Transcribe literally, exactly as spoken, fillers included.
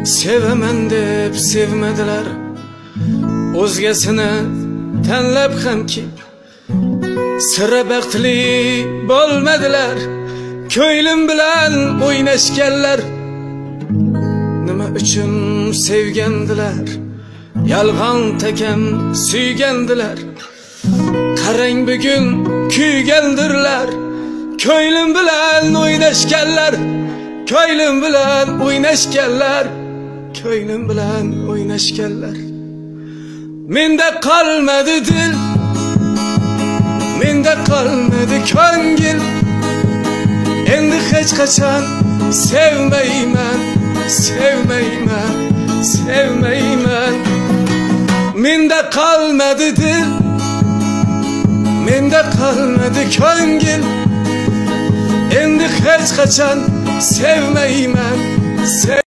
sevaman deb sevmadilar. O'zgasini tanlab hamki sira baxtli bo'lmadilar. Ko'nglim bilan o'ynashganlar nima uchun sevgandilar? Yalg'on takam suygandilar. Qarang bugun kuygandirlar. Ko'nglim bilan o'ynashganlar, ko'nglim bilan o'ynashganlar, ko'nglim bilan o'ynashganlar. Menda qolmadi dil, menda qolmadi ko'ngil. Endi hech qachon sevmayman, sevmayman, sevmayman. Menda qolmadi dil, menda qolmadi ko'ngil. Endi hech qachon sevmayman.